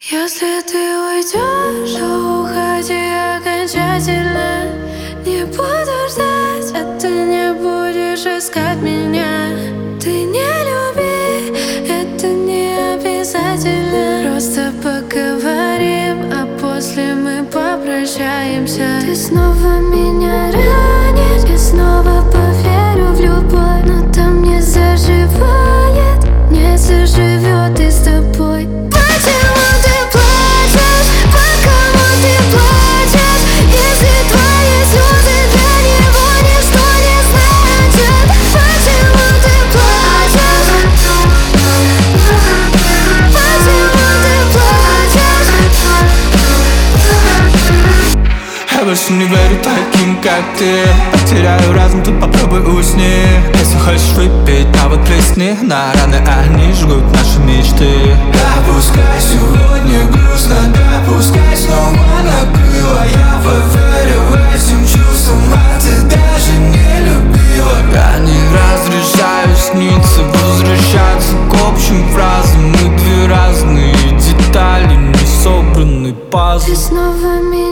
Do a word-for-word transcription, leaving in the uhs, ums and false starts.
Если ты уйдешь, то уходи окончательно. Не буду ждать, а ты не будешь искать меня. Ты не люби, это не обязательно. Просто поговорим, а после мы попрощаемся. Ты снова меня ранишь, я снова поверю в любовь, но там не заживает, не заживет и с тобой. Почему ты плачешь? По кому ты плачешь? Если твои слезы для него ничто не значат. Почему ты плачешь? Почему ты плачешь? Я больше не верю таким, как ты. Потеряю разум, тут попробуй усни. Если хочешь выпить, а вот плесни на раны, они жгут наши мечты. Да пускай сегодня грустно, да пускай снова накрыло. Я поверю этим чувствам, а ты даже не любила. Я не разрешаю сниться, возвращаться к общим фразам. Мы две разные детали, не собранный пазл. Ты снова меня